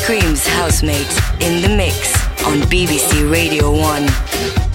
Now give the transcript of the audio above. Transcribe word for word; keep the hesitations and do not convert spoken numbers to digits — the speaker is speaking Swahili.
Cream's housemate in the mix on B B C Radio one.